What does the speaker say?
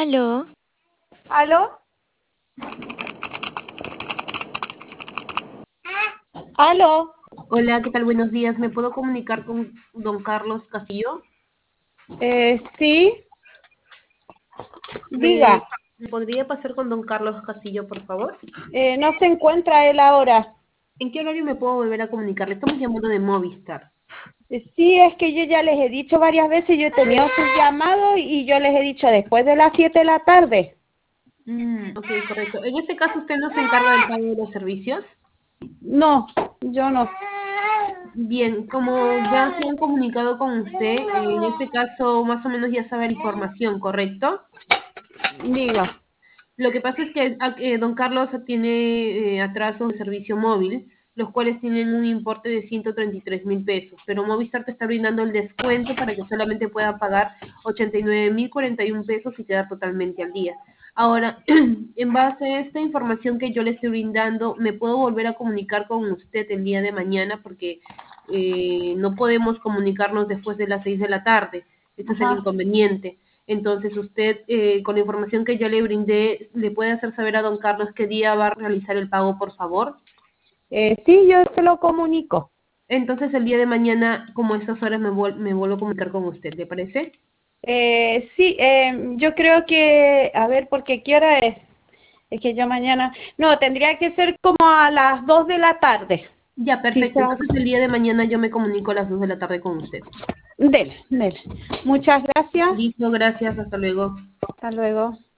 Aló, ¿Aló? ¿Aló? Hola, ¿qué tal? Buenos días. ¿Me puedo comunicar con don Carlos Castillo? Sí, diga. ¿Me podría pasar con don Carlos Castillo, por favor? No se encuentra él ahora. ¿En qué horario me puedo volver a comunicar? Le estamos llamando de Movistar. Sí, es que yo ya les he dicho varias veces, yo he tenido sus llamados y yo les he dicho después de las 7 de la tarde. Ok, correcto. En este caso, ¿usted no se encarga del pago de los servicios? No, yo no. Bien, como ya se han comunicado con usted, en este caso más o menos ya sabe la información, ¿correcto? Diga. Lo que pasa es que don Carlos tiene atrasos de servicio móvil, los cuales tienen un importe de 133.000 pesos, pero Movistar te está brindando el descuento para que solamente pueda pagar 89.041 pesos y quedar totalmente al día. Ahora, en base a esta información que yo le estoy brindando, me puedo volver a comunicar con usted el día de mañana porque no podemos comunicarnos después de las 6 de la tarde. Este es el Ajá. inconveniente. Entonces usted, con la información que yo le brindé, ¿le puede hacer saber a don Carlos qué día va a realizar el pago, por favor? Sí, yo se lo comunico. Entonces el día de mañana, como a estas horas, me vuelvo a comunicar con usted, ¿le parece? Sí, yo creo que, a ver, porque ¿qué hora es? Es que yo mañana, no, tendría que ser como a las 2 de la tarde. Ya, perfecto. Quizás, Entonces el día de mañana yo me comunico a las 2 de la tarde con usted. dele, dele. Muchas gracias. Listo, gracias, hasta luego. Hasta luego.